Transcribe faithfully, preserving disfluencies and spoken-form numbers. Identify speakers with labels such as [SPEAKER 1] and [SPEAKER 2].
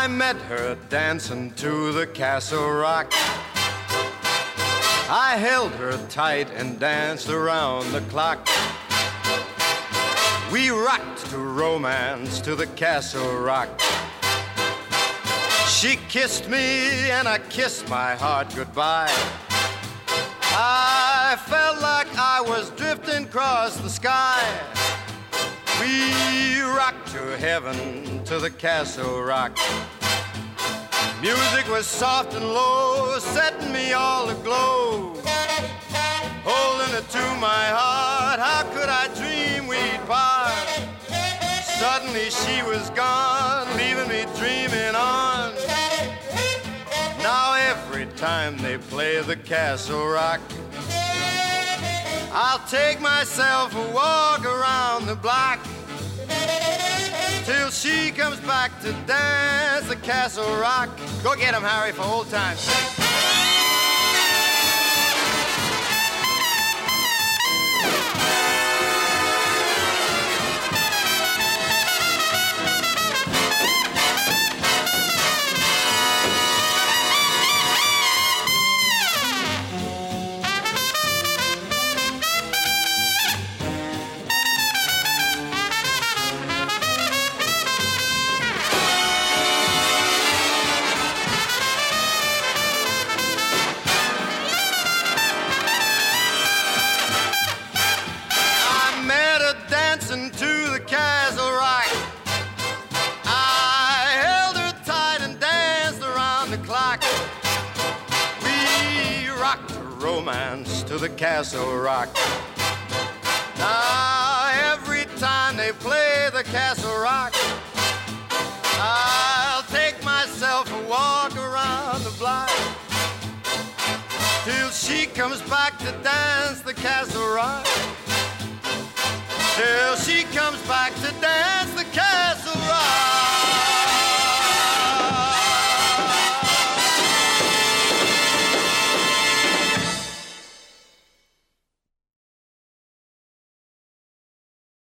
[SPEAKER 1] I met her dancing to the Castle Rock. I held her tight and danced around the clock. We rocked to romance to the Castle Rock. She kissed me and I kissed my heart goodbye. I felt like I was drifting across the sky. We rocked to heaven to the Castle Rock. Music was soft and low, setting me all aglow. Holding it to my heart, how could I dream we'd part? Suddenly she was gone, leaving me dreaming on. Now every time they play the Castle Rock, I'll take myself a walk around the block till she comes back to dance the Castle Rock. Go get him, Harry, for old time's sake. To the Castle Rock. Now every time they play the Castle Rock, I'll take myself a walk around the block till she comes back to dance the Castle Rock. Till she comes back to dance the Castle Rock.